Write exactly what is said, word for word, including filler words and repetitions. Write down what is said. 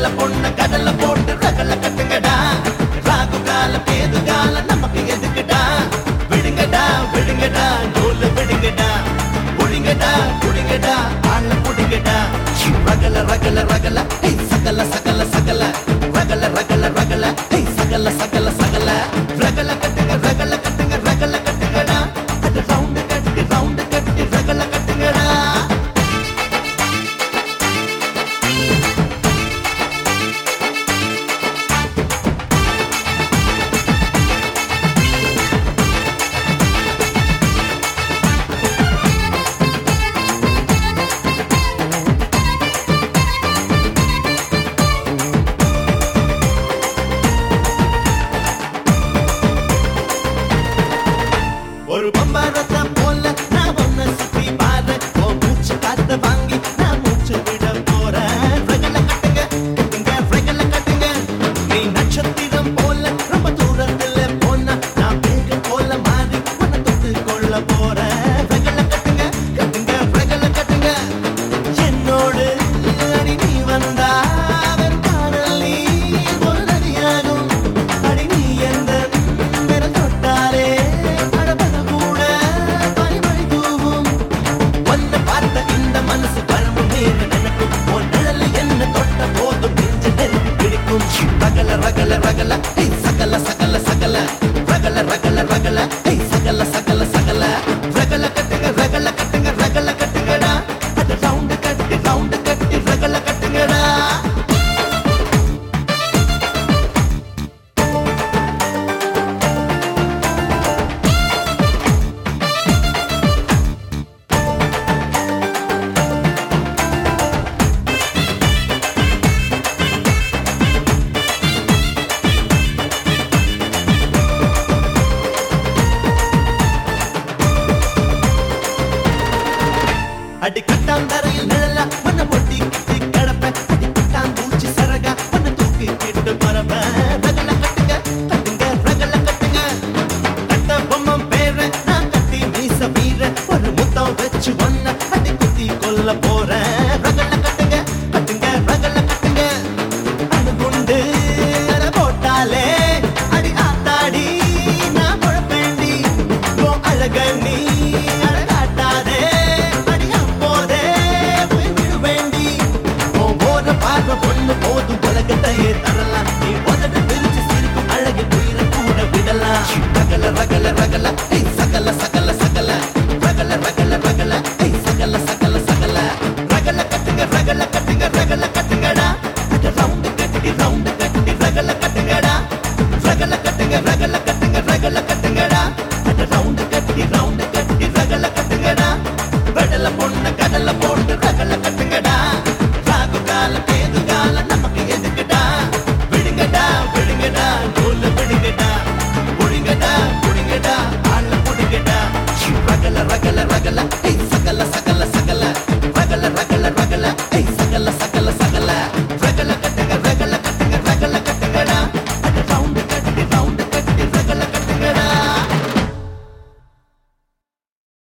நல்ல பொண்ண கடல்ல போட்டு ரகல கட்டுங்கடா. ராகு கால கேது கால நமக்கு எதுக்குடா? விடுங்கடா விடுங்கடா நூல விடுங்கடா. புடிங்கடா புடிங்கடா ஆள புடிங்கடா. ரகல ரகல ரகல ஹே சகல சகல சகல ரகல ரகல ரகல ஹே சகல சகல சகல ரகல கட்டுங்க ரகல கட்டுங்க ரகல கட்டுங்கடா. அது ரவுண்ட் கட்டி ரவுண்ட் கட்டி ரகல கட்டுங்கடா. ஒரு பம்பரத்தை போல நான் ஒன்ன சுத்தி பாரு. ஓ மூச்சு காத்த வாங்கி நான் மூச்சு விட போறேன். ரகல கட்டுங்க கட்டுங்க ரகல கட்டுங்க. நீ நட்சத்திரம் போல ரொம்ப தூரத்துல போன நான் வேக போல மாறி உன்னை தொட்டு கொள்ள போறேன். ரகல கட்டுங்க கட்டுங்க ரகல கட்டுங்க. என்னோடு அடி நீ வந்தா வெறும் காணல் நீ ஒரு நதியாகும். அடி நீ எந்த விரல் தொட்டாலே மனசு பரம்பு மேல நடக்கும். உன் நிழல் என்ன தொட்ட போதும் நெஞ்சு நெருங்கி பிடிக்கும். ரகல ரகல ரகல ஹே சகல சகல சகல ரகல ரகல ரகல ஹே சகல சகல சகல ரகல கட்டுங்க ரகல கட்டுங்க ரகல கட்டுங்கடா. அது ரவுண்ட் கட்டி ரவுண்ட் கட்டி ரகல கட்டுங்கடா. அடி கட்டாந்தரையில் நிழலா மண்ண பொட்டி கிட்டி கிடப்ப. அடி கட்டாம்பூச்சி சரகா மண்ண தூக்கி கிட்டு பரப்ப. ரகல கட்டுங்க கட்டுங்க ரகல கட்டுங்க. கட்ட பொம்மம் பேர நான் கட்டி மீச வீர ஒரு முத்தம் வச்சு ஒன்ன அடி குத்தி கொல்ல போறேன். ரகல கட்டுங்க கட்டுங்க ரகல கட்டுங்க. அணுகுண்டு அட போட்டாலே அடி ஆத்தாடி நான் குழப்பேண்டி. ஓ அழக நீ அழகாட்டாதே பொண்ணு போதும் உலகத்தையே தரலாம். நீ உதடு பிரிச்சு சிரிக்கும் அழகு உயிரை கூட விடலாம். ரகல ரகல ரகல